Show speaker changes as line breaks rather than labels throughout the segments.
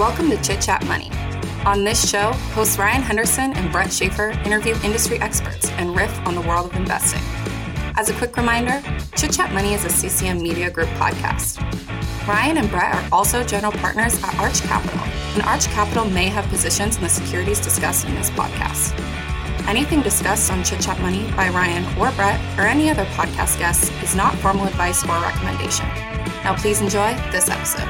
Welcome to Chit Chat Money. On this show, hosts Ryan Henderson and Brett Schaefer interview industry experts and riff on the world of investing. As a quick reminder, Chit Chat Money is a CCM Media Group podcast. Ryan and Brett are also general partners at Arch Capital, and Arch Capital may have positions in the securities discussed in this podcast. Anything discussed on Chit Chat Money by Ryan or Brett or any other podcast guests is not formal advice or recommendation. Now please enjoy this episode.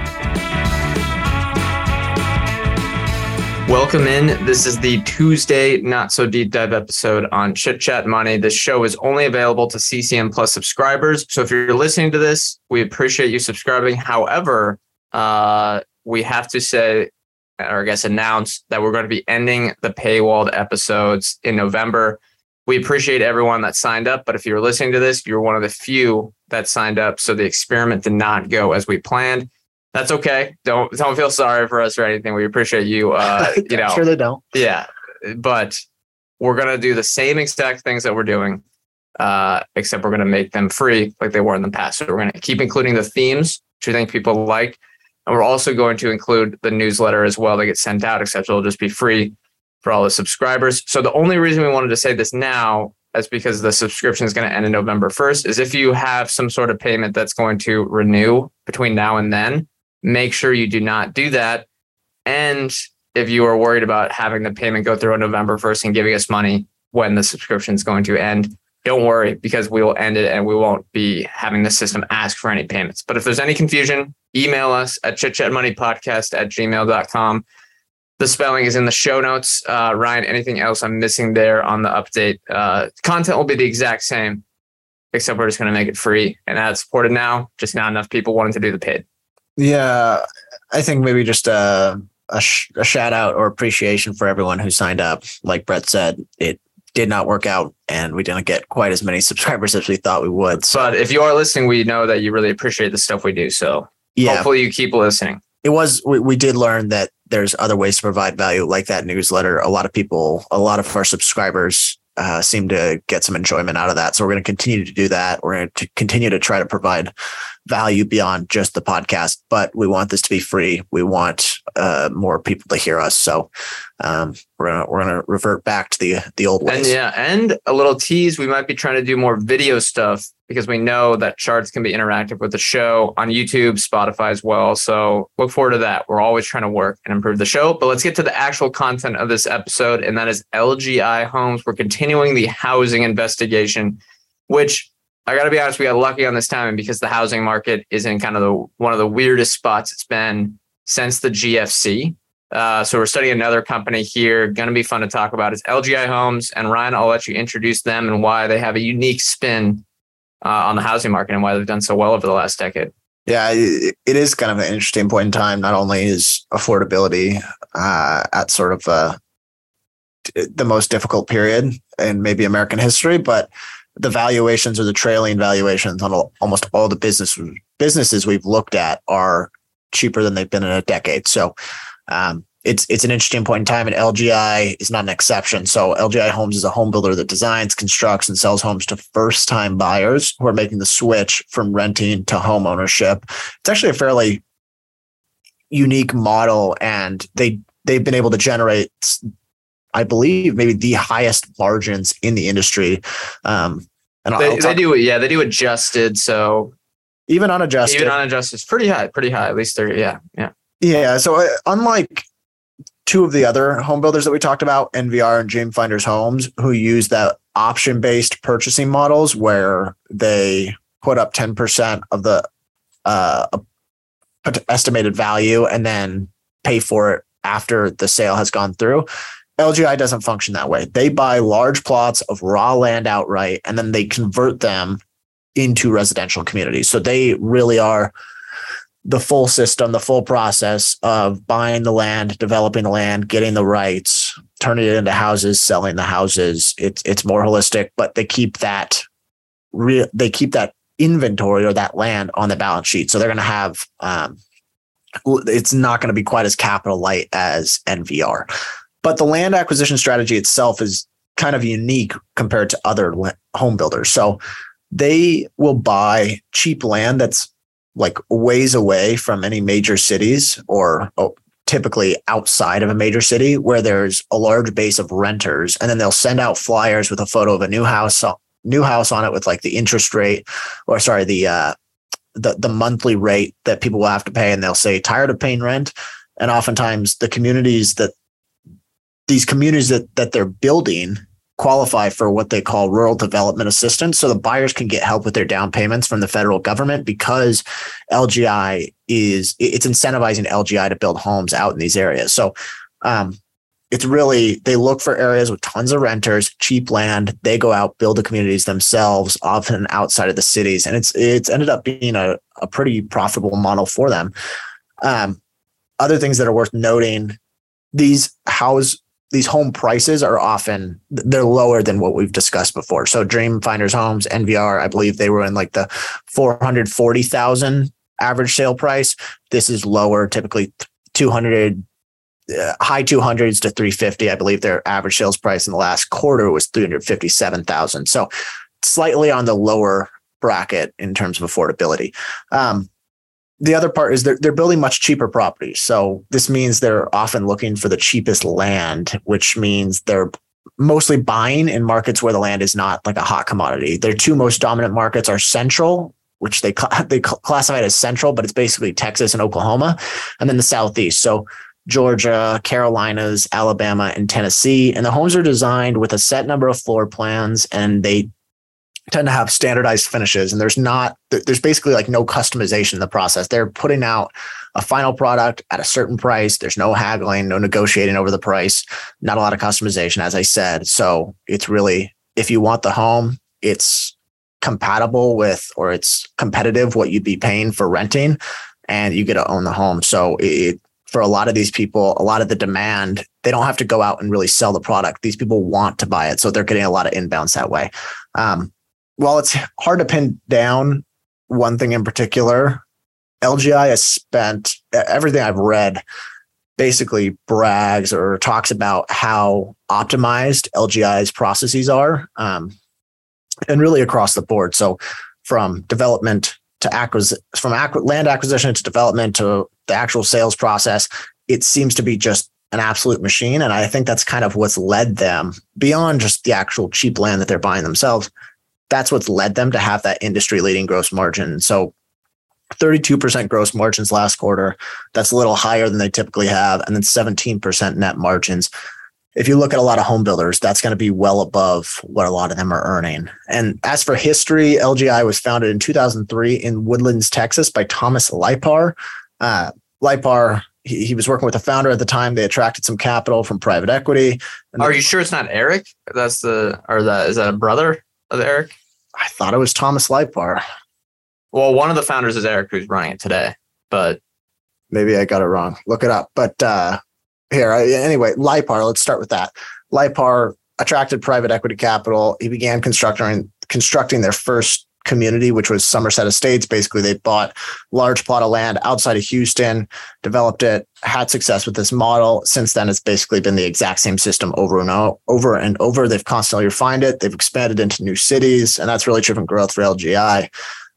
Welcome in. This is the Tuesday Not So Deep Dive episode on Chit Chat Money. This show is only available to CCM Plus subscribers. So if you're listening to this, we appreciate you subscribing. However, we have to say, or I guess announce, that we're going to be ending the paywalled episodes in November. We appreciate everyone that signed up, but if you're listening to this, you're one of the few that signed up. So the experiment did not go as we planned. That's okay. Don't feel sorry for us or anything. We appreciate you.
Sure they don't.
Yeah, but we're gonna do the same exact things that we're doing, except we're gonna make them free like they were in the past. So we're gonna keep including the themes, which we think people like, and we're also going to include the newsletter as well that gets sent out. Except it'll just be free for all the subscribers. So the only reason we wanted to say this now is because the subscription is going to end in November 1st. Is if you have some sort of payment that's going to renew between now and then, make sure you do not do that. And if you are worried about having the payment go through on November 1st and giving us money when the subscription is going to end, don't worry, because we will end it and we won't be having the system ask for any payments. But if there's any confusion, email us at chitchatmoneypodcast@gmail.com. The spelling is in the show notes. Ryan, anything else I'm missing there on the update? Content will be the exact same, except we're just going to make it free and ad supported now. Just not enough people wanting to do the paid.
Yeah, I think maybe just a shout out or appreciation for everyone who signed up. Like Brett said, it did not work out and we didn't get quite as many subscribers as we thought we would. So.
But if you are listening, we know that you really appreciate the stuff we do. So hopefully you keep listening.
We did learn that there's other ways to provide value, like that newsletter. A lot of our subscribers seem to get some enjoyment out of that. So we're going to continue to do that. We're going to continue to try to provide value beyond just the podcast, but we want this to be free. We want more people to hear us. So we're gonna revert back to the old ways.
And a little tease, we might be trying to do more video stuff because we know that charts can be interactive with the show on YouTube, Spotify as well. So look forward to that. We're always trying to work and improve the show. But let's get to the actual content of this episode, and that is LGI Homes. We're continuing the housing investigation, which I got to be honest, we got lucky on this timing because the housing market is in kind of one of the weirdest spots it's been since the GFC. So we're studying another company here. Going to be fun to talk about. It's LGI Homes. And Ryan, I'll let you introduce them and why they have a unique spin on the housing market and why they've done so well over the last decade.
Yeah, it is kind of an interesting point in time. Not only is affordability at sort of the most difficult period in maybe American history, but the valuations or the trailing valuations on almost all the businesses we've looked at are cheaper than they've been in a decade. So it's an interesting point in time, and LGI is not an exception. So LGI Homes is a home builder that designs, constructs, and sells homes to first-time buyers who are making the switch from renting to home ownership. It's actually a fairly unique model, and they've been able to generate, I believe, maybe the highest margins in the industry.
They do adjusted. So
even unadjusted
is pretty high. At least they're, yeah.
So unlike two of the other home builders that we talked about, NVR and Dream Finders Homes, who use that option-based purchasing models where they put up 10% of the estimated value and then pay for it after the sale has gone through. LGI doesn't function that way. They buy large plots of raw land outright, and then they convert them into residential communities. So they really are the full system, the full process of buying the land, developing the land, getting the rights, turning it into houses, selling the houses. It's more holistic, but they keep that inventory or that land on the balance sheet. So they're going to have it's not going to be quite as capital light as NVR. But the land acquisition strategy itself is kind of unique compared to other home builders. So they will buy cheap land that's like ways away from any major cities or typically outside of a major city where there's a large base of renters, and then they'll send out flyers with a photo of a new house on it with like the interest rate, or sorry, the monthly rate that people will have to pay, and they'll say tired of paying rent. And oftentimes the communities that they're building qualify for what they call rural development assistance. So the buyers can get help with their down payments from the federal government because it's incentivizing LGI to build homes out in these areas. So it's really, they look for areas with tons of renters, cheap land. They go out, build the communities themselves, often outside of the cities. And it's ended up being a pretty profitable model for them. Other things that are worth noting, these home prices are often, they're lower than what we've discussed before. So Dream Finders Homes, NVR, I believe they were in like the 440,000 average sale price. This is lower, typically 200, high 200s to 350. I believe their average sales price in the last quarter was 357,000. So slightly on the lower bracket in terms of affordability. The other part is they're building much cheaper properties. So this means they're often looking for the cheapest land, which means they're mostly buying in markets where the land is not like a hot commodity. Their two most dominant markets are Central, which they classify it as Central, but it's basically Texas and Oklahoma, and then the Southeast. So Georgia, Carolinas, Alabama, and Tennessee. And the homes are designed with a set number of floor plans, and they tend to have standardized finishes, and there's basically like no customization in the process. They're putting out a final product at a certain price. There's no haggling, no negotiating over the price, not a lot of customization, as I said. So it's really, if you want the home, it's compatible with, or it's competitive what you'd be paying for renting, and you get to own the home. So for a lot of these people, a lot of the demand, they don't have to go out and really sell the product. These people want to buy it. So they're getting a lot of inbounds that way. While it's hard to pin down one thing in particular, LGI has spent, everything I've read basically brags or talks about how optimized LGI's processes are, and really across the board. So from development to land acquisition to development to the actual sales process, it seems to be just an absolute machine. And I think that's kind of what's led them, beyond just the actual cheap land that they're buying themselves. That's what's led them to have that industry leading gross margin. So 32% gross margins last quarter. That's a little higher than they typically have. And then 17% net margins. If you look at a lot of home builders, that's going to be well above what a lot of them are earning. And as for history, LGI was founded in 2003 in Woodlands, Texas by Thomas Lipar. Lipar, he was working with the founder at the time. They attracted some capital from private equity.
Are you sure it's not Eric? Is that a brother of Eric?
I thought it was Thomas Lipar.
Well, one of the founders is Eric, who's running it today, but
maybe I got it wrong. Look it up. But anyway, Lipar, let's start with that. Lipar attracted private equity capital. He began constructing their first community, which was Somerset Estates. Basically, they bought large plot of land outside of Houston, developed it, had success with this model. Since then, it's basically been the exact same system over and over. They've constantly refined it. They've expanded into new cities, and that's really driven growth for LGI.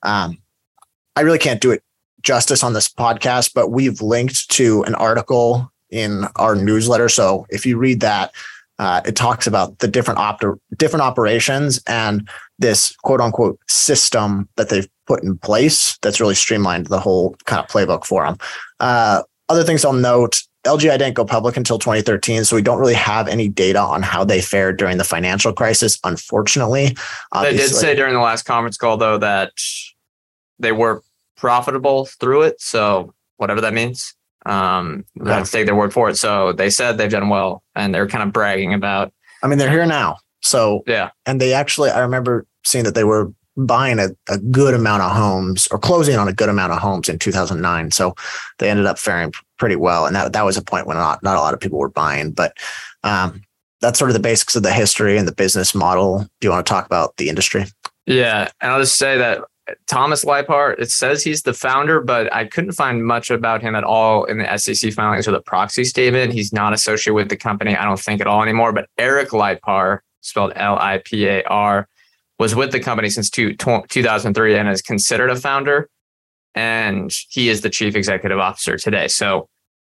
I really can't do it justice on this podcast, but we've linked to an article in our newsletter. So if you read that, it talks about the different operations and this quote unquote system that they've put in place that's really streamlined the whole kind of playbook for them. Other things I'll note, LGI didn't go public until 2013, so we don't really have any data on how they fared during the financial crisis, unfortunately.
They did say during the last conference call, though, that they were profitable through it. So whatever that means. Let's take their word for it. So they said they've done well, and they're kind of bragging about.
I mean, they're here now. So
yeah,
and they actually, I remember seeing that they were buying a good amount of homes or closing on a good amount of homes in 2009. So they ended up faring pretty well, and that was a point when not a lot of people were buying. But that's sort of the basics of the history and the business model. Do you want to talk about the industry?
Yeah, and I'll just say that Thomas Lipar, it says he's the founder, but I couldn't find much about him at all in the SEC filings or the proxy statement. He's not associated with the company, I don't think, at all anymore. But Eric Lipar, spelled Lipar, was with the company since 2003 and is considered a founder. And he is the chief executive officer today. So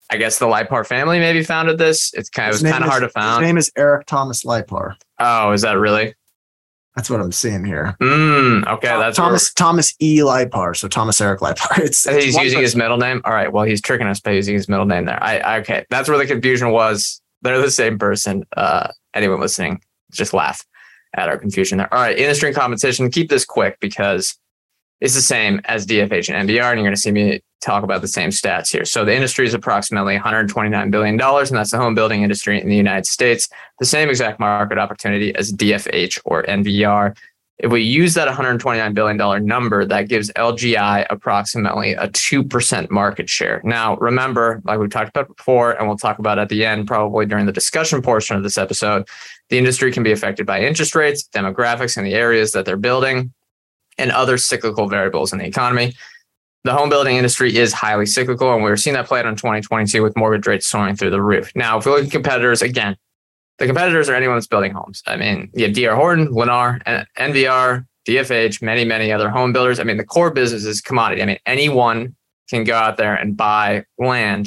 I guess the Lipar family maybe founded this. It was kind of hard to find.
His name is Eric Thomas Lipar.
Oh, is that really?
That's what I'm seeing here.
Okay, that's
Thomas E. Lipar. So Thomas Eric Lipar.
He's using his middle name. All right. Well, he's tricking us by using his middle name there. Okay, that's where the confusion was. They're the same person. Anyone listening, just laugh at our confusion there. All right, industry and competition. Keep this quick because it's the same as DFH and NVR, and you're going to see me talk about the same stats here. So the industry is approximately $129 billion, and that's the home building industry in the United States, the same exact market opportunity as DFH or NVR. If we use that $129 billion number, that gives LGI approximately a 2% market share. Now, remember, like we talked about before, and we'll talk about at the end, probably during the discussion portion of this episode, the industry can be affected by interest rates, demographics in the areas that they're building, and other cyclical variables in the economy. The home building industry is highly cyclical, and we're seeing that play out in 2022 with mortgage rates soaring through the roof. Now, if we look at competitors, again, the competitors are anyone that's building homes. I mean, you have D.R. Horton, Lennar, NVR, DFH, many, many other home builders. I mean, the core business is commodity. I mean, anyone can go out there and buy land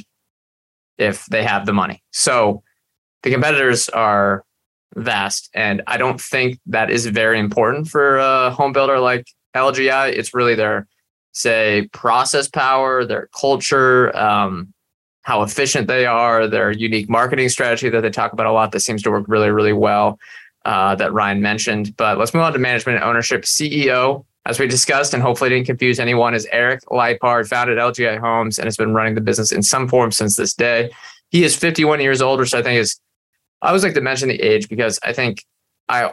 if they have the money. So the competitors are vast, and I don't think that is very important for a home builder like LGI. It's really their, say, process power, their culture, how efficient they are, their unique marketing strategy that they talk about a lot that seems to work really, really well, that Ryan mentioned. But let's move on to management and ownership. CEO, as we discussed, and hopefully didn't confuse anyone, is Eric Lipar, founded LGI Homes and has been running the business in some form since this day. He is 51 years old, which I think is, I always like to mention the age because I think and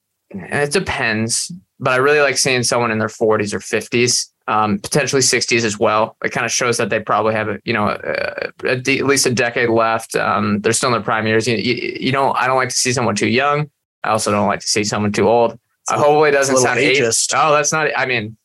it depends, but I really like seeing someone in their 40s or 50s. Potentially 60s as well. It kind of shows that they probably have at least a decade left. They're still in their prime years. I don't like to see someone too young. I also don't like to see someone too old. Hopefully it doesn't sound ageist. Oh, that's not. I mean,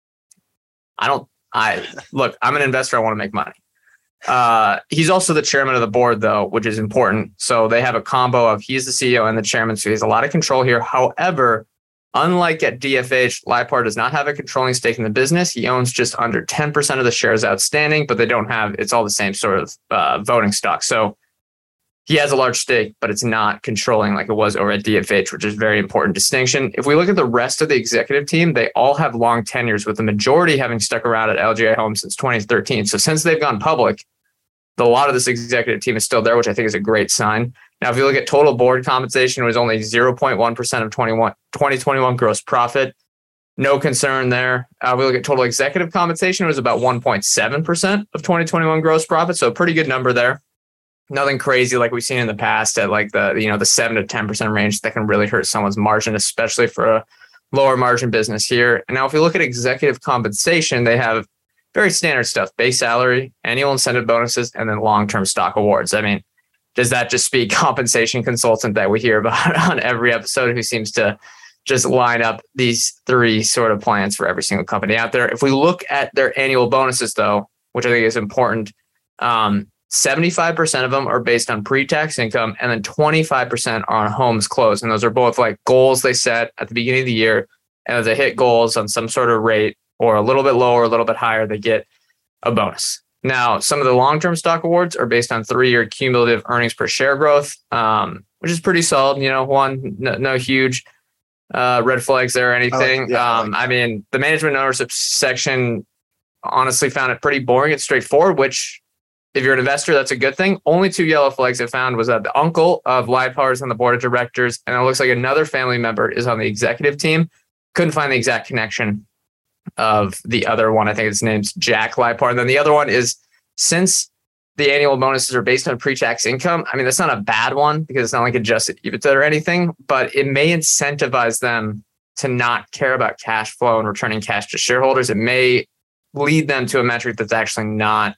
look. I'm an investor. I want to make money. He's also the chairman of the board, though, which is important. So they have a combo of he's the CEO and the chairman, so he has a lot of control here. However, unlike at DFH, Lipar does not have a controlling stake in the business. He owns just under 10% of the shares outstanding, but it's all the same sort of voting stock. So he has a large stake, but it's not controlling like it was over at DFH, which is a very important distinction. If we look at the rest of the executive team, they all have long tenures, with the majority having stuck around at LGI Homes since 2013. So since they've gone public, a lot of this executive team is still there, which I think is a great sign. Now, if you look at total board compensation, it was only 0.1% of 2021 gross profit. No concern there. We look at total executive compensation, it was about 1.7% of 2021 gross profit. So a pretty good number there. Nothing crazy like we've seen in the past at like the 7 to 10% range that can really hurt someone's margin, especially for a lower margin business here. And now if we look at executive compensation, they have very standard stuff: base salary, annual incentive bonuses, and then long-term stock awards. I mean, does that just speak compensation consultant that we hear about on every episode who seems to just line up these three sort of plans for every single company out there? If we look at their annual bonuses, though, which I think is important, 75% of them are based on pre-tax income, and then 25% are on homes closed. And those are both like goals they set at the beginning of the year. And if they hit goals on some sort of rate or a little bit lower, a little bit higher, they get a bonus. Now, some of the long-term stock awards are based on 3-year cumulative earnings per share growth, which is pretty solid. No huge red flags there or anything. I mean, the management ownership section honestly found it pretty boring. It's straightforward, which if you're an investor, that's a good thing. Only 2 yellow flags I found was that the uncle of Lipar is on the board of directors, and it looks like another family member is on the executive team. Couldn't find the exact connection of the other one. I think his name's Jack Lipar. And then the other one is, since the annual bonuses are based on pre-tax income, I mean, that's not a bad one because it's not like adjusted EBITDA or anything, but it may incentivize them to not care about cash flow and returning cash to shareholders. It may lead them to a metric that's actually not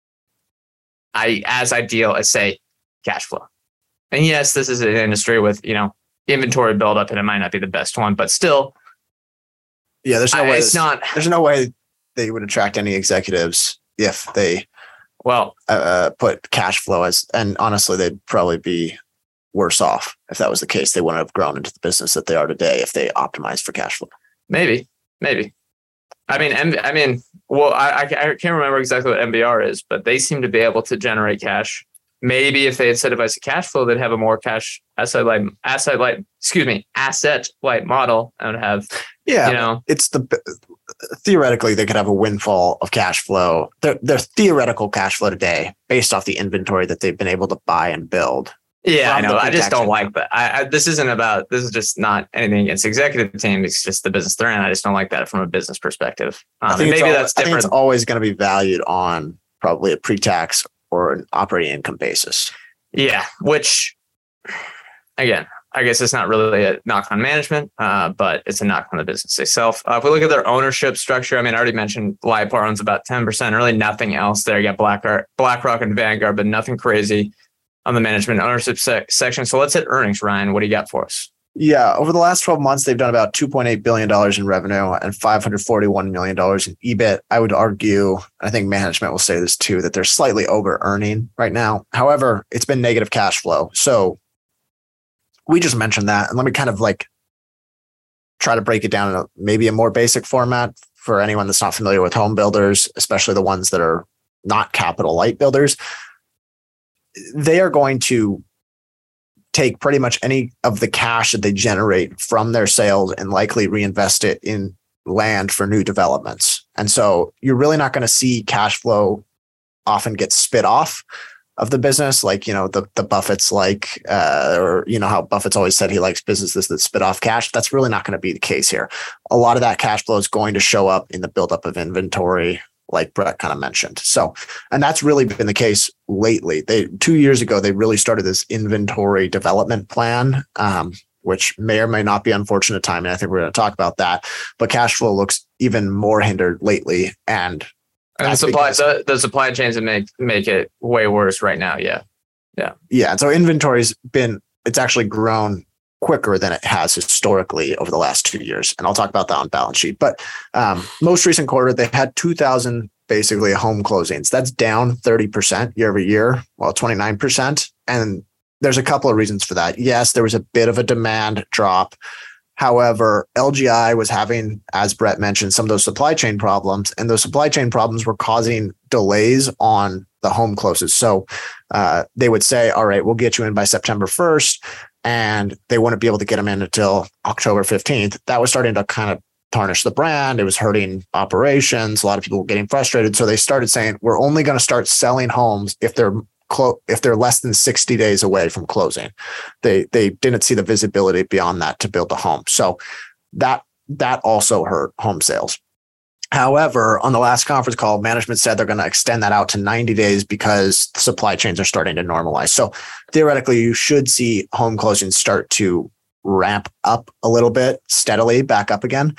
as ideal as, say, cash flow. And yes, this is an industry with, inventory buildup, and it might not be the best one, but still,
yeah, there's no way they would attract any executives if they put cash flow as, and honestly, they'd probably be worse off if that was the case. They wouldn't have grown into the business that they are today if they optimized for cash flow.
Maybe. Well, I can't remember exactly what MBR is, but they seem to be able to generate cash. Maybe if they incentivized the cash flow, they'd have a more cash asset light model and have,
it's theoretically they could have a windfall of cash flow. Their theoretical cash flow today based off the inventory that they've been able to buy and build.
Yeah, I know. I just don't like that. This is just not anything against the executive team. It's just the business they're in. I just don't like that from a business perspective.
I think that's different. I think it's always going to be valued on probably a pre-tax or an operating income basis.
Yeah, which, again, I guess it's not really a knock on management, but it's a knock on the business itself. If we look at their ownership structure, I already mentioned LivePower owns about 10%, really nothing else there. You got BlackRock and Vanguard, but nothing crazy on the management ownership section. So let's hit earnings, Ryan. What do you got for us?
Yeah, over the last 12 months, they've done about $2.8 billion in revenue and $541 million in EBIT. I would argue, I think management will say this too, that they're slightly over earning right now. However, it's been negative cash flow. So we just mentioned that. And let me kind of try to break it down in maybe a more basic format for anyone that's not familiar with home builders, especially the ones that are not capital light builders. They are going to take pretty much any of the cash that they generate from their sales and likely reinvest it in land for new developments. And so you're really not going to see cash flow often get spit off of the business. The Buffett's how Buffett's always said he likes businesses that spit off cash. That's really not going to be the case here. A lot of that cash flow is going to show up in the buildup of inventory, like Brett kind of mentioned. So, and that's really been the case lately. 2 years ago, they really started this inventory development plan, which may or may not be unfortunate timing. I think we're going to talk about that, but cash flow looks even more hindered lately. And
the supply chains that make it way worse right now. Yeah.
And so inventory's it's actually grown quicker than it has historically over the last 2 years. And I'll talk about that on balance sheet. But most recent quarter, they had 2,000 basically home closings. That's down 30% year over year, 29%. And there's a couple of reasons for that. Yes, there was a bit of a demand drop. However, LGI was having, as Brett mentioned, some of those supply chain problems, and those supply chain problems were causing delays on the home closes. So they would say, all right, we'll get you in by September 1st. And they wouldn't be able to get them in until October 15th. That was starting to kind of tarnish the brand. It was hurting operations. A lot of people were getting frustrated. So they started saying, we're only going to start selling homes if they're less than 60 days away from closing. They didn't see the visibility beyond that to build a home. So that also hurt home sales. However, on the last conference call, management said they're going to extend that out to 90 days because the supply chains are starting to normalize. So theoretically, you should see home closings start to ramp up a little bit steadily back up again.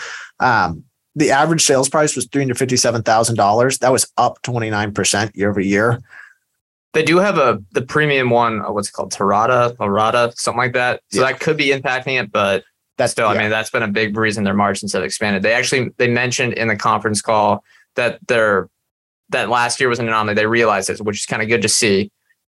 The average sales price was $357,000. That was up 29% year over year.
They do have the premium one, what's it called? Terrata, something like that. So that could be impacting it, but that's still, that's been a big reason their margins have expanded. They mentioned in the conference call that that last year was an anomaly. They realized it, which is kind of good to see,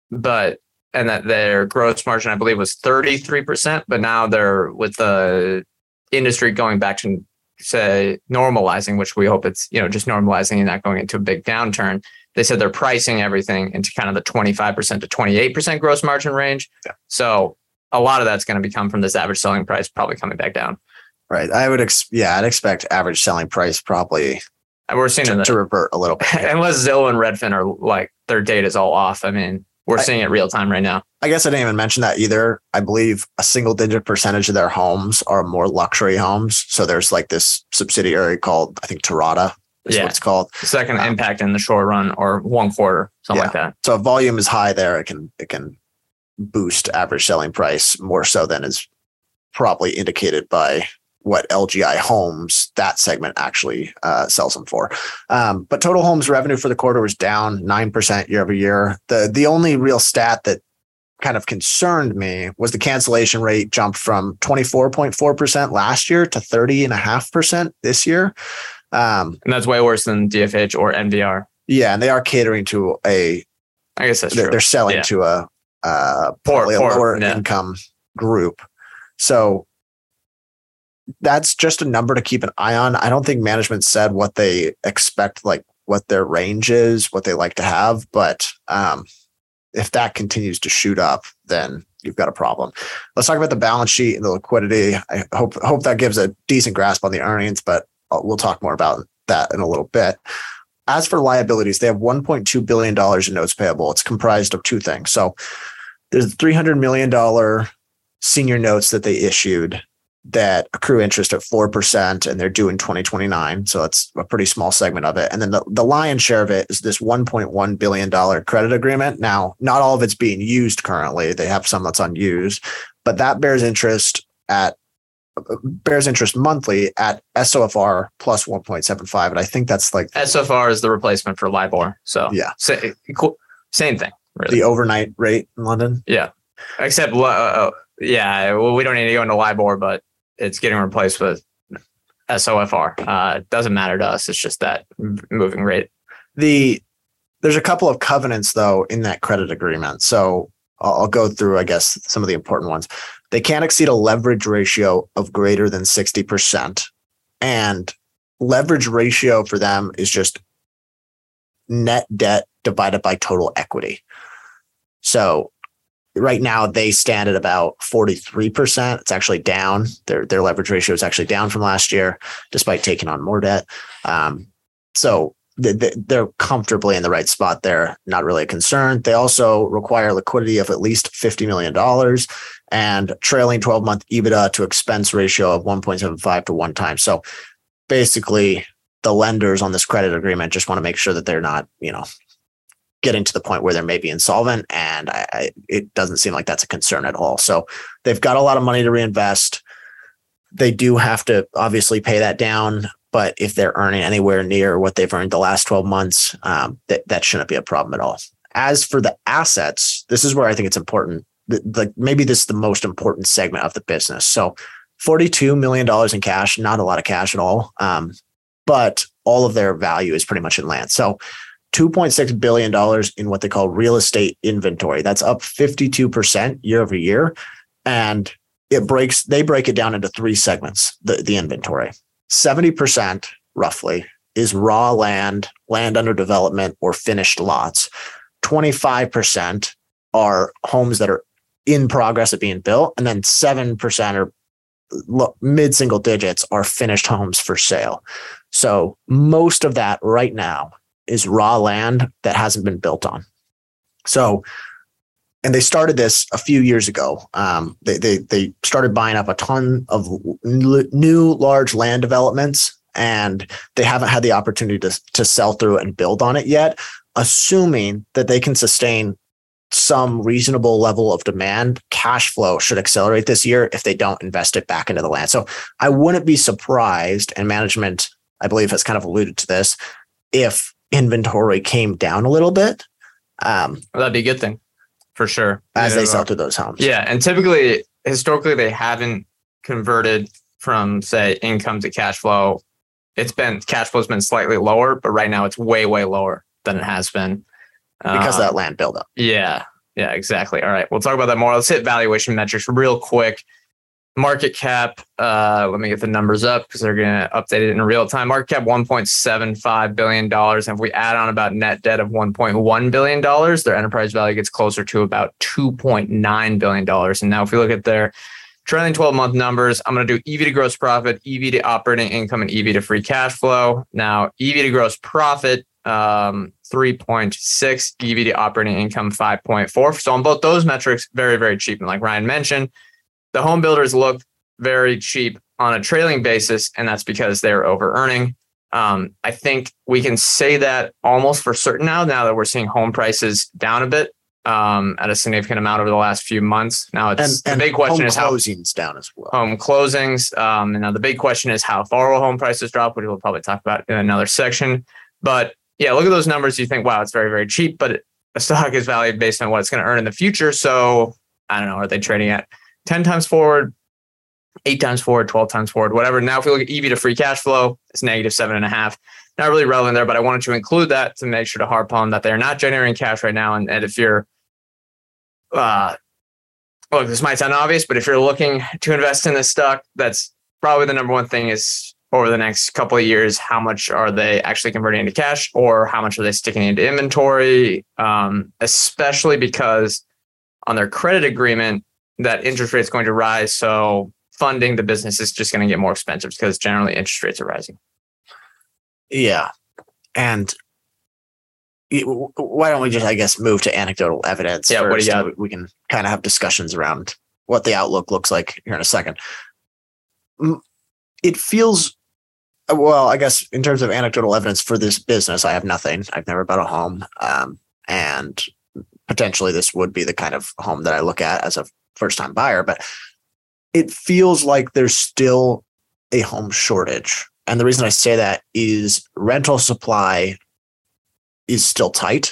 and that their gross margin, I believe, was 33%, but now they're with the industry going back to say normalizing, which we hope it's, just normalizing and not going into a big downturn. They said they're pricing everything into kind of the 25% to 28% gross margin range. Yeah. So a lot of that's going to come from this average selling price probably coming back down.
Right. I'd expect average selling price probably
we're seeing
to revert a little bit.
Unless Zillow and Redfin are their data is all off. We're seeing it real time right now. I
guess I didn't even mention that either. I believe a single digit percentage of their homes are more luxury homes. So there's this subsidiary called, I think, Terrata is what it's called.
It's not going to impact in the short run or 1 quarter, something like that.
So if volume is high there, it can boost average selling price more so than is probably indicated by what LGI Homes, that segment actually sells them for. But total homes revenue for the quarter was down 9% year over year. The only real stat that kind of concerned me was the cancellation rate jumped from 24.4% last year to 30.5% this year.
And that's way worse than DFH or NVR.
Yeah, and they are catering to
I guess that's true.
They're selling to a lower income group. So that's just a number to keep an eye on. I don't think management said what they expect, like what their range is, what they like to have. But if that continues to shoot up, then you've got a problem. Let's talk about the balance sheet and the liquidity. I hope that gives a decent grasp on the earnings, but we'll talk more about that in a little bit. As for liabilities, they have $1.2 billion in notes payable. It's comprised of two things. So there's the $300 million senior notes that they issued that accrue interest at 4%, and they're due in 2029. So that's a pretty small segment of it. And then the lion's share of it is this $1.1 billion credit agreement. Now, not all of it's being used currently. They have some that's unused, but that bears interest monthly at SOFR plus 1.75. And I think that's like
SOFR is the replacement for LIBOR. So
yeah,
same thing. Really.
The overnight rate in London.
Yeah. Except, we don't need to go into LIBOR, but it's getting replaced with SOFR. It doesn't matter to us. It's just that moving rate.
There's a couple of covenants, though, in that credit agreement. So I'll go through, I guess, some of the important ones. They can't exceed a leverage ratio of greater than 60%. And leverage ratio for them is just net debt divided by total equity. So right now they stand at about 43%. It's actually down. Their leverage ratio is actually down from last year, despite taking on more debt. So they're comfortably in the right spot there. Not really a concern. They also require liquidity of at least $50 million and trailing 12-month EBITDA to expense ratio of 1.75 to 1 time. So basically, the lenders on this credit agreement just want to make sure that they're not, getting to the point where they're maybe insolvent, and it doesn't seem like that's a concern at all. So they've got a lot of money to reinvest. They do have to obviously pay that down, but if they're earning anywhere near what they've earned the last 12 months, that shouldn't be a problem at all. As for the assets, this is where I think it's important. Like maybe this is the most important segment of the business. So $42 million in cash, not a lot of cash at all, but all of their value is pretty much in land. So $2.6 billion in what they call real estate inventory. That's up 52% year over year. And they break it down into 3 segments, the inventory. 70% roughly is raw land under development, or finished lots. 25% are homes that are in progress of being built. And then 7% or mid-single digits are finished homes for sale. So most of that right now is raw land that hasn't been built on. So, and they started this a few years ago. They started buying up a ton of new large land developments, and they haven't had the opportunity to sell through and build on it yet, assuming that they can sustain some reasonable level of demand. Cash flow should accelerate this year if they don't invest it back into the land. So I wouldn't be surprised, and management, I believe, has kind of alluded to this, if inventory came down a little bit.
That'd be a good thing for sure.
As they sell through those homes.
Yeah. And historically, they haven't converted from, say, income to cash flow. Cash flow's been slightly lower, but right now it's way, way lower than it has been.
Because of that land buildup.
Yeah. Yeah, exactly. All right. We'll talk about that more. Let's hit valuation metrics real quick. Market cap, let me get the numbers up because they're going to update it in real time. Market cap, $1.75 billion. And if we add on about net debt of $1.1 billion, their enterprise value gets closer to about $2.9 billion. And now if we look at their trailing 12-month numbers, I'm going to do EV to gross profit, EV to operating income, and EV to free cash flow. Now, EV to gross profit, 3.6, EV to operating income, 5.4. So on both those metrics, very, very cheap. And like Ryan mentioned, the home builders look very cheap on a trailing basis, and that's because they're over earning. I think we can say that almost for certain now that we're seeing home prices down a bit at a significant amount over the last few months. Now, the big question is how
closings down as well.
Home closings. And now the big question is how far will home prices drop, which we'll probably talk about in another section. But yeah, look at those numbers. You think, wow, it's very, very cheap, but a stock is valued based on what it's going to earn in the future. So I don't know, are they trading at 10 times forward, 8 times forward, 12 times forward, whatever. Now, if we look at EV to free cash flow, it's negative 7.5. Not really relevant there, but I wanted to include that to make sure to harp on that they're not generating cash right now. And if you're, look, this might sound obvious, but if you're looking to invest in this stock that's probably the number one thing is over the next couple of years, how much are they actually converting into cash or how much are they sticking into inventory? Especially because on their credit agreement, that interest rate is going to rise. So funding the business is just going to get more expensive because generally interest rates are rising.
Yeah. And why don't we just, I guess, move to anecdotal evidence first?
What do you got?
We can kind of have discussions around what the outlook looks like here in a second. It feels, well, I guess in terms of anecdotal evidence for this business, I have nothing. I've never bought a home. And potentially this would be the kind of home that I look at as a first-time buyer, but it feels like there's still a home shortage. And the reason I say that is rental supply is still tight.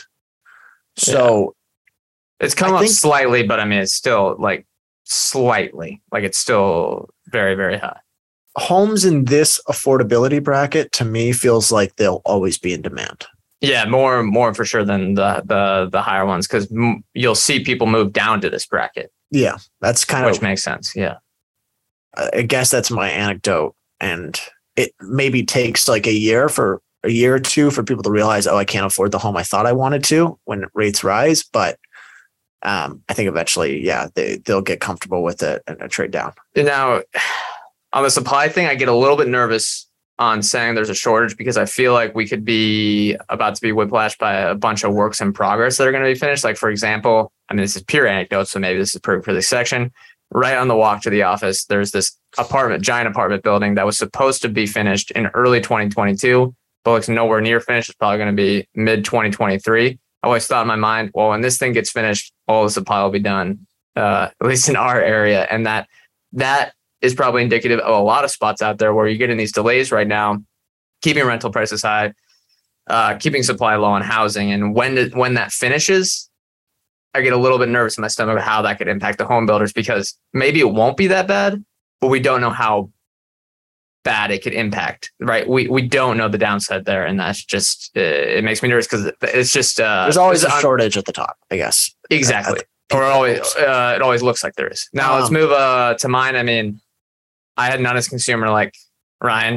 So
it's come up slightly, but I mean, it's still like slightly, like it's still very, very high.
Homes in this affordability bracket to me feels like they'll always be in demand.
Yeah, more for sure than the higher ones, because you'll see people move down to this bracket.
Yeah, that's kind of,
which makes sense. Yeah,
I guess that's my anecdote, and it maybe takes like a year or two for people to realize, oh, I can't afford the home I thought I wanted to when rates rise. But I think eventually, yeah, they'll get comfortable with it and trade down.
Now, on the supply thing, I get a little bit nervous on saying there's a shortage because I feel like we could be about to be whiplashed by a bunch of works in progress that are going to be finished. Like, for example, I mean, this is pure anecdote, so maybe this is perfect for this section. Right on the walk to the office, there's this giant apartment building that was supposed to be finished in early 2022, but looks nowhere near finished. It's probably going to be mid 2023. I always thought in my mind, well, when this thing gets finished, all the supply will be done, at least in our area. And that is probably indicative of a lot of spots out there where you're getting these delays right now, keeping rental prices high, keeping supply low on housing. And when that finishes, I get a little bit nervous in my stomach about how that could impact the home builders, because maybe it won't be that bad, but we don't know how bad it could impact, right? We don't know the downside there. And that's just, it makes me nervous because it's just...
there's always a shortage at the top, I guess.
Exactly. Or it always looks like there is. Now let's move to mine. I mean, I had an honest consumer like Ryan.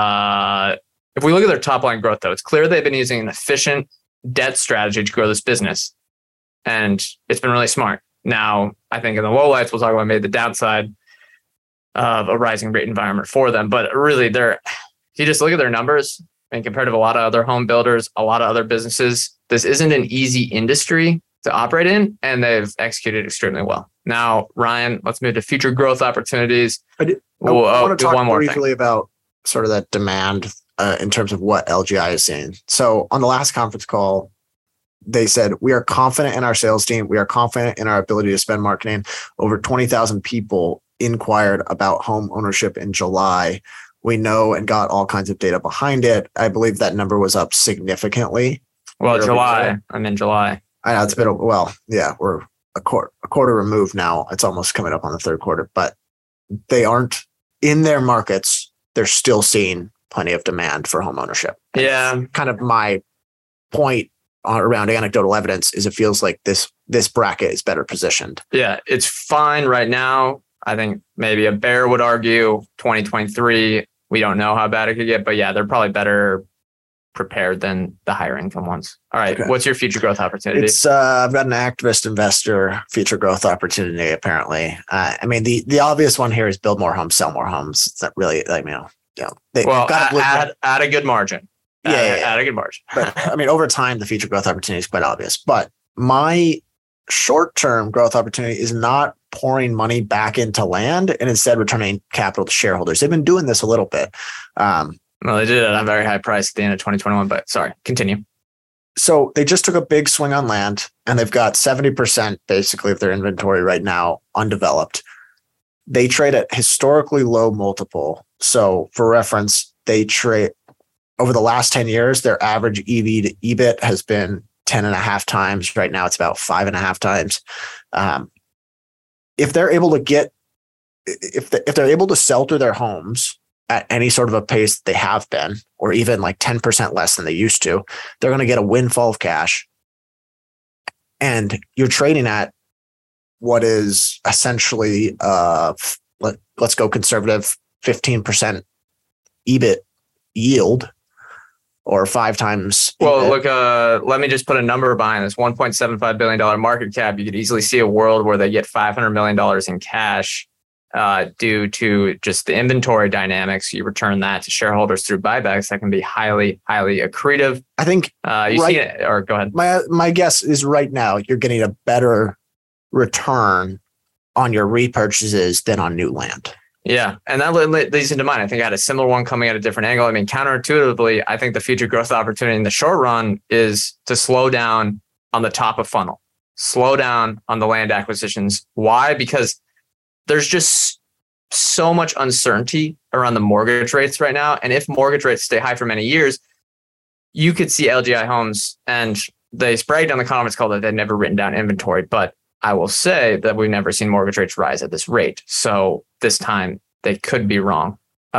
If we look at their top line growth, though, it's clear they've been using an efficient debt strategy to grow this business. And it's been really smart. Now, I think in the lowlights, we'll talk about maybe the downside of a rising rate environment for them. But really, if you just look at their numbers and compared to a lot of other home builders, a lot of other businesses, this isn't an easy industry to operate in, and they've executed extremely well. Now, Ryan, let's move to future growth opportunities.
I want to talk briefly about sort of that demand in terms of what LGI is seeing. So on the last conference call, they said, we are confident in our sales team. We are confident in our ability to spend marketing. Over 20,000 people inquired about home ownership in July. We know and got all kinds of data behind it. I believe that number was up significantly.
Well, July. I'm in July.
I know it's been we're a quarter removed now. It's almost coming up on the third quarter, but they aren't in their markets. They're still seeing plenty of demand for home ownership.
Yeah.
Kind of my point around anecdotal evidence is it feels like this bracket is better positioned.
Yeah, it's fine right now. I think maybe a bear would argue 2023, we don't know how bad it could get, but yeah, they're probably better prepared than the higher income ones. All right. Okay. What's your future growth opportunity?
It's I've got an activist investor future growth opportunity, apparently. I mean, the obvious one here is build more homes, sell more homes. It's not really
at a good margin. At a good margin.
But I mean, over time, the future growth opportunity is quite obvious. But my short-term growth opportunity is not pouring money back into land and instead returning capital to shareholders. They've been doing this a little bit.
Well, they did it at a very high price at the end of 2021, but sorry, continue.
So they just took a big swing on land and they've got 70% basically of their inventory right now undeveloped. They trade at historically low multiple. So for reference, they trade over the last 10 years, their average EV to EBIT has been 10.5 times. Right now, it's about 5.5 times. If they're able to if they're able to sell through their homes at any sort of a pace they have been, or even like 10% less than they used to, they're going to get a windfall of cash. And you're trading at what is essentially, let's go conservative, 15% EBIT yield or 5 times.
Well,
EBIT.
look, let me just put a number behind this $1.75 billion market cap. You could easily see a world where they get $500 million in cash due to just the inventory dynamics. You return that to shareholders through buybacks. That can be highly, highly accretive.
I think
you see it, or go ahead.
My guess is right now you're getting a better return on your repurchases than on new land.
Yeah. And that leads into mine. I think I had a similar one coming at a different angle. I mean, counterintuitively, I think the future growth opportunity in the short run is to slow down on the top of funnel, slow down on the land acquisitions. Why? Because there's just so much uncertainty around the mortgage rates right now. And if mortgage rates stay high for many years, you could see LGI Homes, and they bragged on the conference call that they'd never written down inventory, but I will say that we've never seen mortgage rates rise at this rate. So this time they could be wrong.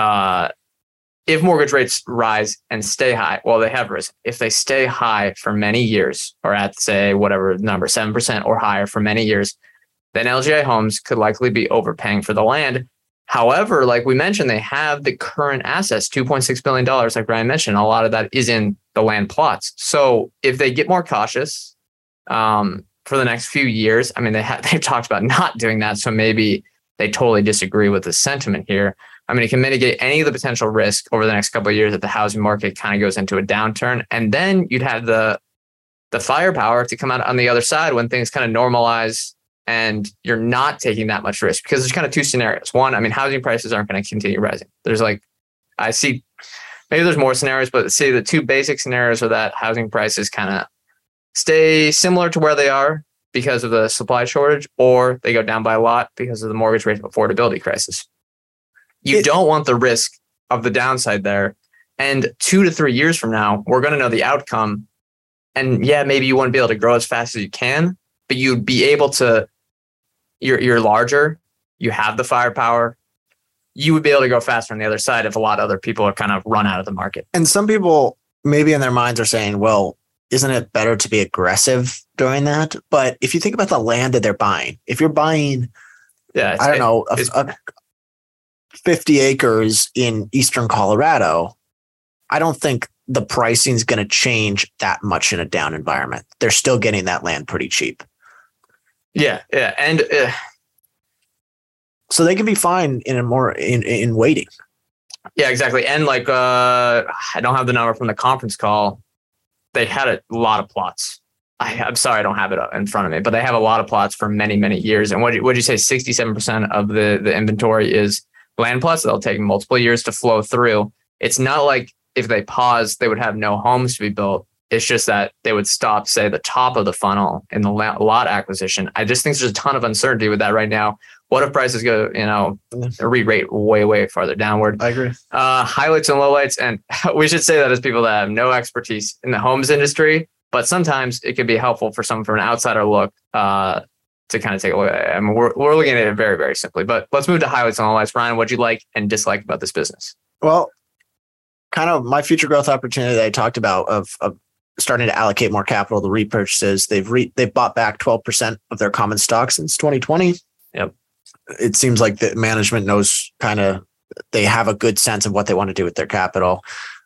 If mortgage rates rise and stay high, well, they have risen. If they stay high for many years, or at, say, whatever number, 7% or higher for many years, then LGI Homes could likely be overpaying for the land. However, like we mentioned, they have the current assets, $2.6 billion, like Ryan mentioned. A lot of that is in the land plots. So if they get more cautious, for the next few years, I mean, they've talked about not doing that. So maybe they totally disagree with the sentiment here. I mean, it can mitigate any of the potential risk over the next couple of years if the housing market kind of goes into a downturn. And then you'd have the firepower to come out on the other side when things kind of normalize and you're not taking that much risk, because there's kind of two scenarios. One, I mean, housing prices aren't going to continue rising. There's I see, maybe there's more scenarios, but say the two basic scenarios are that housing prices kind of stay similar to where they are because of the supply shortage, or they go down by a lot because of the mortgage rate affordability crisis. You don't want the risk of the downside there. And 2 to 3 years from now, we're going to know the outcome. And yeah, maybe you won't be able to grow as fast as you can, but you'd be able to, you're larger, you have the firepower, you would be able to go faster on the other side if a lot of other people are kind of run out of the market.
And some people maybe in their minds are saying, well, isn't it better to be aggressive during that? But if you think about the land that they're buying, if you're buying, I don't know, 50 acres in eastern Colorado, I don't think the pricing is going to change that much in a down environment. They're still getting that land pretty cheap.
Yeah. And
so they can be fine in waiting.
Yeah, exactly. And like, I don't have the number from the conference call. They had a lot of plots. I'm sorry, I don't have it in front of me, but they have a lot of plots for many, many years. And what did you say? 67% of the inventory is land plots. They'll take multiple years to flow through. It's not like if they pause, they would have no homes to be built. It's just that they would stop, say, the top of the funnel in the lot acquisition. I just think there's a ton of uncertainty with that right now. What if prices go, re-rate way, way farther downward?
I agree.
Highlights and lowlights. And we should say that as people that have no expertise in the homes industry, but sometimes it could be helpful for someone from an outsider look to kind of take a look at it. I mean, we're looking at it very, very simply, but let's move to highlights and lowlights. Ryan, what'd you like and dislike about this business?
Well, kind of my future growth opportunity that I talked about of starting to allocate more capital to repurchases. They've bought back 12% of their common stock since 2020.
Yep.
It seems like the management knows they have a good sense of what they want to do with their capital.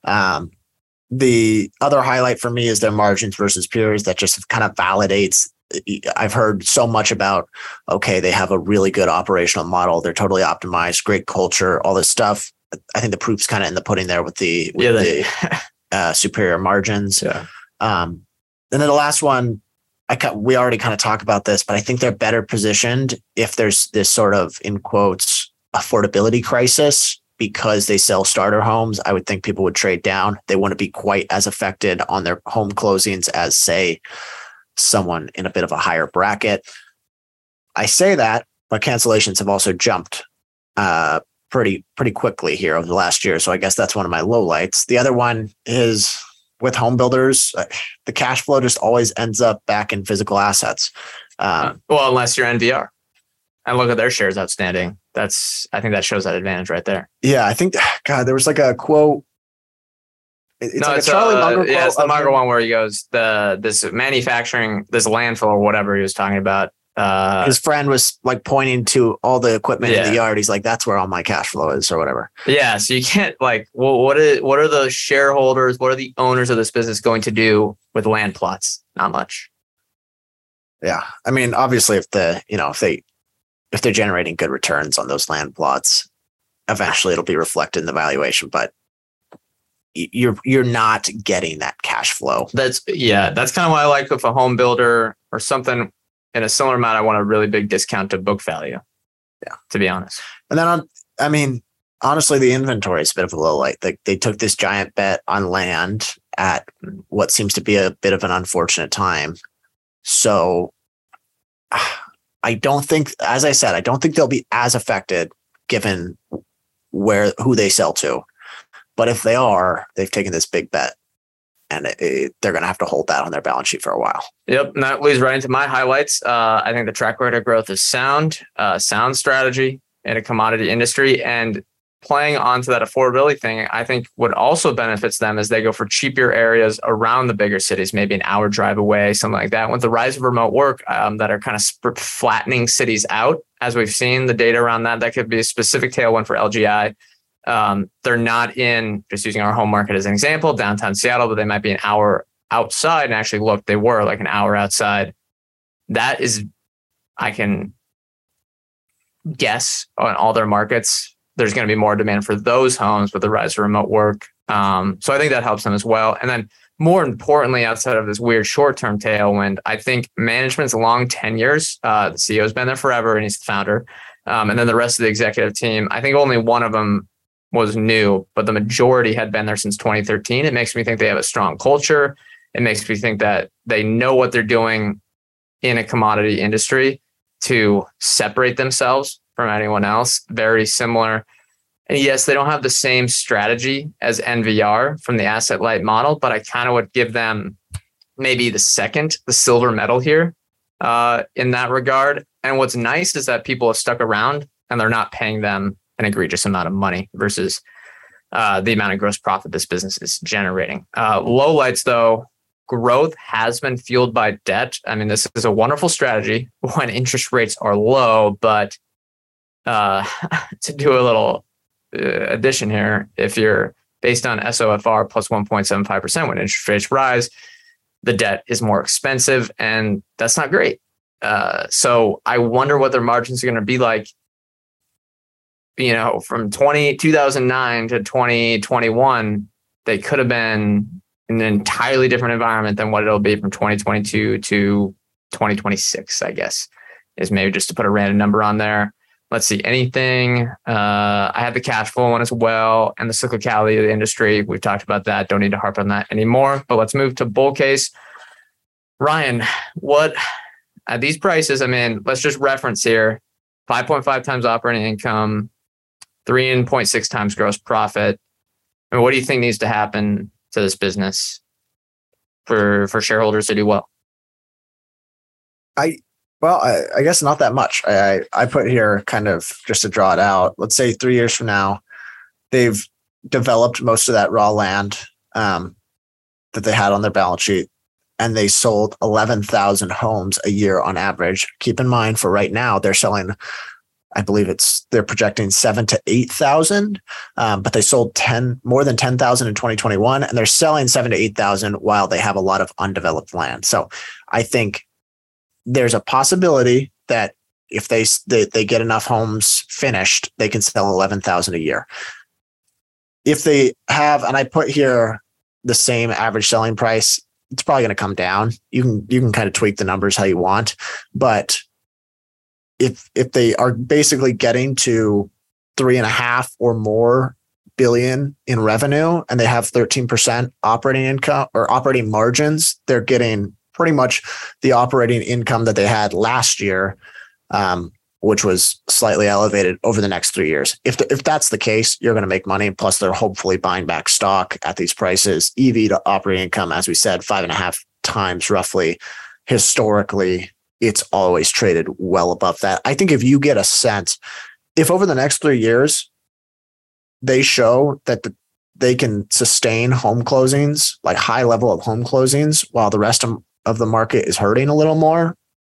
The other highlight for me is their margins versus peers. That just kind of validates. I've heard so much about, okay, they have a really good operational model. They're totally optimized, great culture, all this stuff. I think the proof's kind of in the pudding there with the superior margins.
Yeah.
And then the last one, we already kind of talked about this, but I think they're better positioned if there's this sort of, in quotes, affordability crisis, because they sell starter homes. I would think people would trade down. They wouldn't be quite as affected on their home closings as, say, someone in a bit of a higher bracket. I say that, but cancellations have also jumped pretty quickly here over the last year. So I guess that's one of my lowlights. The other one is with home builders, the cash flow just always ends up back in physical assets.
Well, unless you're NVR and look at their shares outstanding. I think that shows that advantage right there.
Yeah, I think, God, there was like a quote.
It's Charlie Munger quote. Yeah, it's the Munger one where he goes, this manufacturing, this landfill or whatever he was talking about,
His friend was like pointing to all the equipment in the yard. He's like, that's where all my cash flow is or whatever.
Yeah. So you can't like, well, what are the shareholders, what are the owners of this business going to do with land plots? Not much.
Yeah. I mean, obviously if they're generating good returns on those land plots, eventually it'll be reflected in the valuation, but you're not getting that cash flow.
That's kind of why I like if a home builder or something in a similar amount, I want a really big discount to book value. Yeah, to be honest.
And then honestly, the inventory is a bit of a low light. They took this giant bet on land at what seems to be a bit of an unfortunate time. So I don't think, as I said, they'll be as affected given who they sell to. But if they are, they've taken this big bet, and they're going to have to hold that on their balance sheet for a while.
Yep. And that leads right into my highlights. I think the track record of growth is sound strategy in a commodity industry, and playing onto that affordability thing, I think what also benefits them is they go for cheaper areas around the bigger cities, maybe an hour drive away, something like that. With the rise of remote work that are kind of flattening cities out, as we've seen the data around that could be a specific tailwind for LGI. They're not in, just using our home market as an example, downtown Seattle, but they might be an hour outside. And actually, look, they were like an hour outside. That is, I can guess on all their markets, there's going to be more demand for those homes with the rise of remote work. So I think that helps them as well. And then more importantly, outside of this weird short-term tailwind, I think management's long tenures. The CEO's been there forever and he's the founder. And then the rest of the executive team, I think only one of them was new, but the majority had been there since 2013. It makes me think they have a strong culture. It makes me think that they know what they're doing in a commodity industry to separate themselves from anyone else. Very similar. And yes, they don't have the same strategy as NVR from the asset light model, but I kind of would give them maybe the silver medal here in that regard. And what's nice is that people have stuck around and they're not paying them an egregious amount of money versus the amount of gross profit this business is generating. Low lights, though, growth has been fueled by debt. I mean, this is a wonderful strategy when interest rates are low, but to do a little addition here, if you're based on SOFR plus 1.75%, when interest rates rise, the debt is more expensive, and that's not great. So I wonder what their margins are going to be like, from 2009 to 2021, they could have been in an entirely different environment than what it'll be from 2022 to 2026, I guess, is maybe just to put a random number on there. Let's see, anything. I have the cash flow one as well, and the cyclicality of the industry. We've talked about that. Don't need to harp on that anymore, but let's move to bull case. Ryan, what at these prices, I mean, let's just reference here, 5.5 times operating income, 3.6 times gross profit. I mean, what do you think needs to happen to this business for shareholders to do well?
I guess not that much. I put here kind of just to draw it out. Let's say 3 years from now, they've developed most of that raw land that they had on their balance sheet, and they sold 11,000 homes a year on average. Keep in mind, for right now, they're selling, I believe they're projecting 7,000 to 8,000, but they sold more than 10,000 in 2021, and they're selling 7,000 to 8,000 while they have a lot of undeveloped land. So I think there's a possibility that if they get enough homes finished, they can sell 11,000 a year. If they have, and I put here the same average selling price, it's probably going to come down. You can kind of tweak the numbers how you want, but if they are basically getting to 3.5 or more billion in revenue, and they have 13% operating income or operating margins, they're getting pretty much the operating income that they had last year, which was slightly elevated over the next 3 years. If that's the case, you're going to make money. Plus, they're hopefully buying back stock at these prices. EV to operating income, as we said, 5.5 times roughly. Historically, it's always traded well above that. I think if you get a sense, if over the next 3 years, they show that they can sustain home closings, like high level of home closings, while the rest of the market is hurting a little more,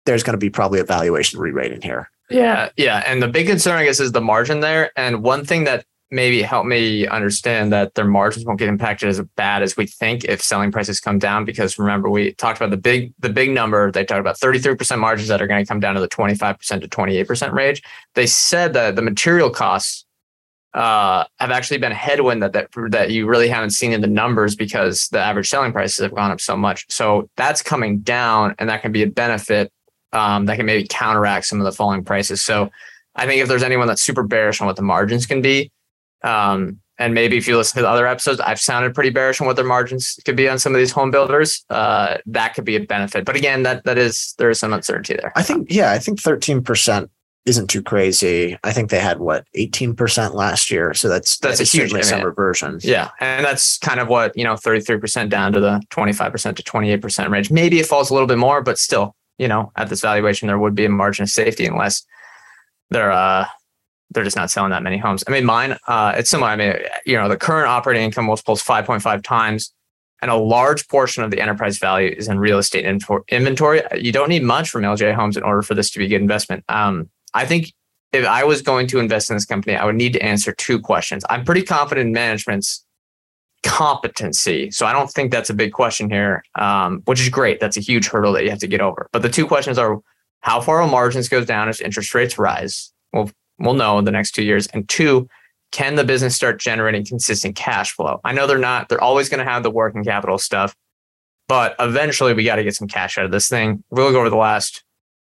there's going to be probably a valuation re-rating here.
Yeah. And the big concern, I guess, is the margin there. And one thing that maybe helped me understand that their margins won't get impacted as bad as we think if selling prices come down. Because remember, we talked about the big number. They talked about 33% margins that are going to come down to the 25% to 28% range. They said that the material costs have actually been a headwind that you really haven't seen in the numbers because the average selling prices have gone up so much. So that's coming down, and that can be a benefit that can maybe counteract some of the falling prices. So I think if there's anyone that's super bearish on what the margins can be, and maybe if you listen to the other episodes, I've sounded pretty bearish on what their margins could be on some of these home builders. That could be a benefit. But again, there is some uncertainty there.
I think 13% isn't too crazy. I think they had 18% last year. So that's
a huge
some reversion.
Yeah. And that's kind of what, 33% down to the 25% to 28% range. Maybe it falls a little bit more, but still, at this valuation, there would be a margin of safety unless they're just not selling that many homes. I mean, mine, it's similar. I mean, the current operating income multiple is 5.5 times, and a large portion of the enterprise value is in real estate inventory. You don't need much from LGI Homes in order for this to be a good investment. I think if I was going to invest in this company, I would need to answer two questions. I'm pretty confident in management's competency, so I don't think that's a big question here, which is great. That's a huge hurdle that you have to get over. But the two questions are, how far will margins go down as interest rates rise? We'll know in the next 2 years. And two, can the business start generating consistent cash flow? I know they're always going to have the working capital stuff, but eventually we got to get some cash out of this thing. We'll go over the last,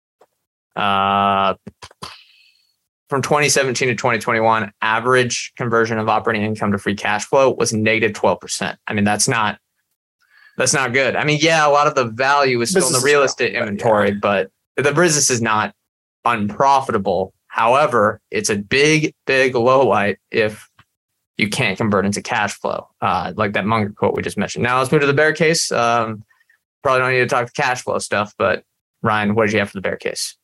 from 2017 to 2021, average conversion of operating income to free cash flow was negative 12%. I mean, that's not good. I mean, yeah, a lot of the value is still in the real estate inventory, but the business is not unprofitable. However, it's a big, big low light if you can't convert into cash flow, like that Munger quote we just mentioned. Now let's move to the bear case. Probably don't need to talk cash flow stuff, but Ryan, what did you have for the bear case?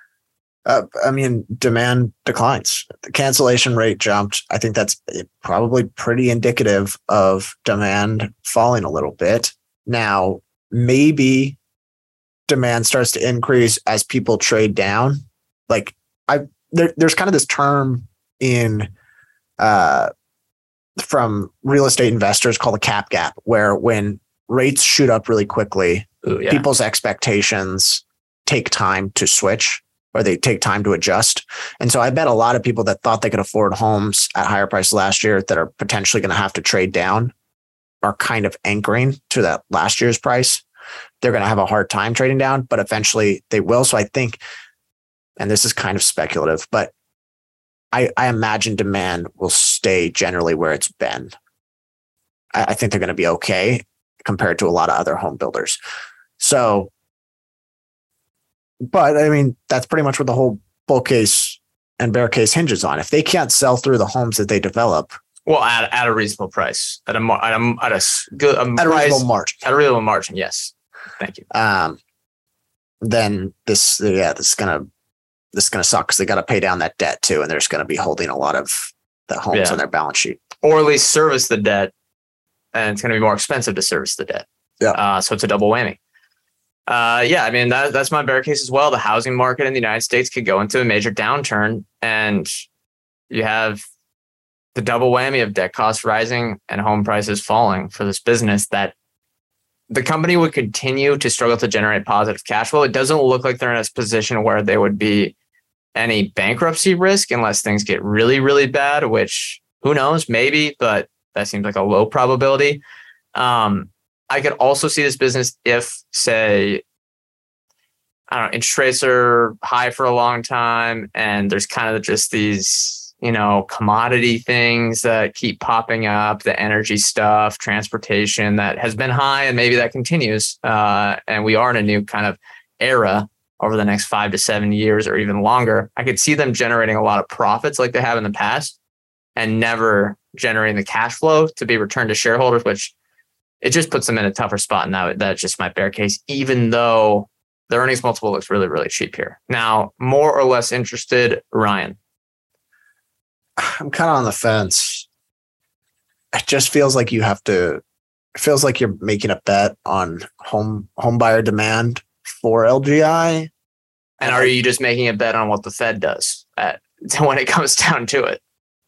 Demand declines. The cancellation rate jumped. I think that's probably pretty indicative of demand falling a little bit. Now, maybe demand starts to increase as people trade down. Like there's kind of this term in from real estate investors called the cap gap, where when rates shoot up really quickly, people's expectations take time to switch, or they take time to adjust. And so I bet a lot of people that thought they could afford homes at higher prices last year that are potentially going to have to trade down are kind of anchoring to that last year's price. They're going to have a hard time trading down, but eventually they will. So I think, and this is kind of speculative, but I imagine demand will stay generally where it's been. I think they're going to be okay compared to a lot of other home builders. So, but I mean, that's pretty much what the whole bull case and bear case hinges on. If they can't sell through the homes that they develop,
well, at a reasonable price, at a reasonable margin, yes. Thank you.
Then this is gonna suck because they got to pay down that debt too, and they're just going to be holding a lot of the homes on their balance sheet,
or at least service the debt, and it's going to be more expensive to service the debt.
Yeah.
So it's a double whammy. I mean, that's my bear case as well. The housing market in the United States could go into a major downturn, and you have the double whammy of debt costs rising and home prices falling for this business that the company would continue to struggle to generate positive cash flow. It doesn't look like they're in a position where there would be any bankruptcy risk unless things get really, really bad, which who knows, maybe, but that seems like a low probability. I could also see this business if, say, interest rates are high for a long time and there's kind of just these, commodity things that keep popping up, the energy stuff, transportation that has been high, and maybe that continues. And we are in a new kind of era over the next 5 to 7 years or even longer. I could see them generating a lot of profits like they have in the past and never generating the cash flow to be returned to shareholders, which it just puts them in a tougher spot. And that's just my bear case, even though the earnings multiple looks really, really cheap here. Now, more or less interested, Ryan.
I'm kind of on the fence. It just feels like it feels like you're making a bet on home buyer demand for LGI.
And are you just making a bet on what the Fed does when it comes down to it?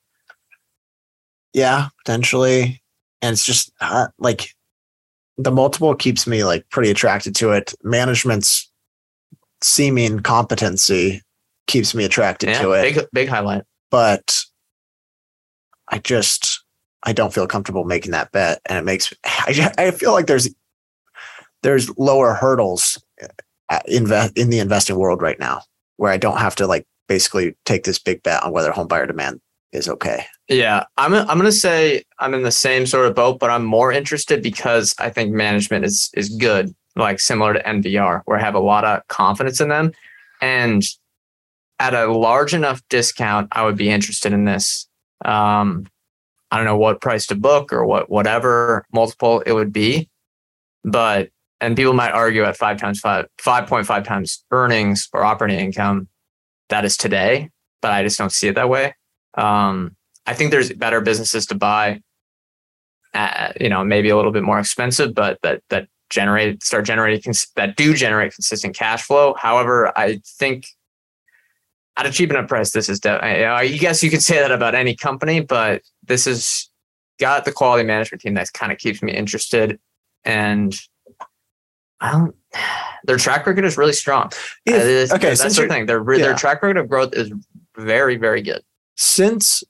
Yeah, potentially. And it's just like the multiple keeps me like pretty attracted to it. Management's seeming competency keeps me attracted to it.
Big highlight.
But I don't feel comfortable making that bet. And it makes, I feel like there's lower hurdles in the investing world right now where I don't have to like basically take this big bet on whether home buyer demand is okay.
Yeah, I'm going to say I'm in the same sort of boat, but I'm more interested because I think management is good, like similar to NVR, where I have a lot of confidence in them. And at a large enough discount, I would be interested in this. I don't know what price to book or whatever multiple it would be, and people might argue at 5.5 times earnings or operating income, that is today, but I just don't see it that way. I think there's better businesses to buy, maybe a little bit more expensive, but that do generate consistent cash flow. However, I think at a cheap enough price, this is I guess you could say that about any company, but this has got the quality management team that kind of keeps me interested. And their track record is really strong. That's the thing. Their track record of growth is very, very good.
Since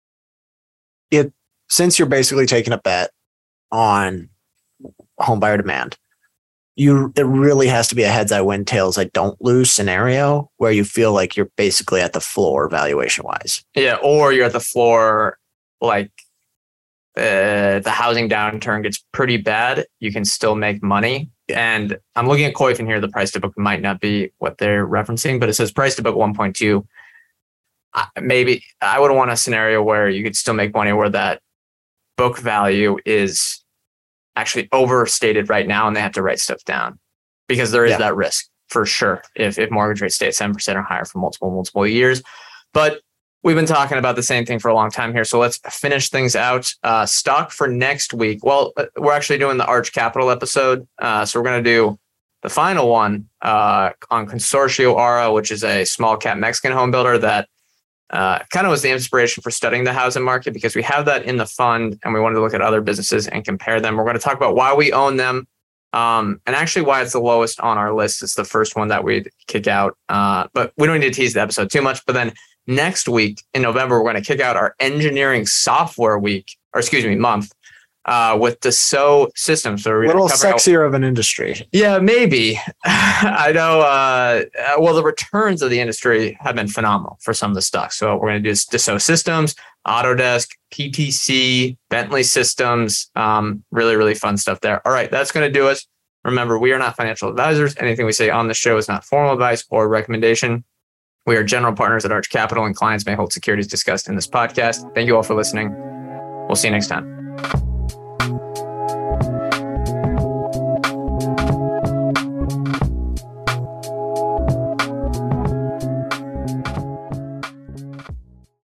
you're basically taking a bet on home buyer demand, it really has to be a heads I win, tails I don't lose scenario where you feel like you're basically at the floor valuation wise.
Yeah, or you're at the floor like the housing downturn gets pretty bad, you can still make money. And I'm looking at Koifen here. The price to book might not be what they're referencing, but it says price to book 1.2. Maybe I would want a scenario where you could still make money where that book value is actually overstated right now and they have to write stuff down, because there is that risk for sure if mortgage rates stay at 7% or higher for multiple years. But we've been talking about the same thing for a long time here. So let's finish things out. Stock for next week. Well, we're actually doing the Arch Capital episode. So we're going to do the final one on Consorcio Ara, which is a small cap Mexican home builder that kind of was the inspiration for studying the housing market, because we have that in the fund and we wanted to look at other businesses and compare them. We're going to talk about why we own them and actually why it's the lowest on our list. It's the first one that we'd kick out, but we don't need to tease the episode too much. But then next week in November, we're going to kick out our engineering software month with Dassault Systems. So we're
a little sexier of an industry.
Yeah, maybe. I know. Well, the returns of the industry have been phenomenal for some of the stocks. So we're going to do Dassault Systems, Autodesk, PTC, Bentley Systems. Really, really fun stuff there. All right, that's going to do us. Remember, we are not financial advisors. Anything we say on the show is not formal advice or recommendation. We are general partners at Arch Capital, and clients may hold securities discussed in this podcast. Thank you all for listening. We'll see you next time.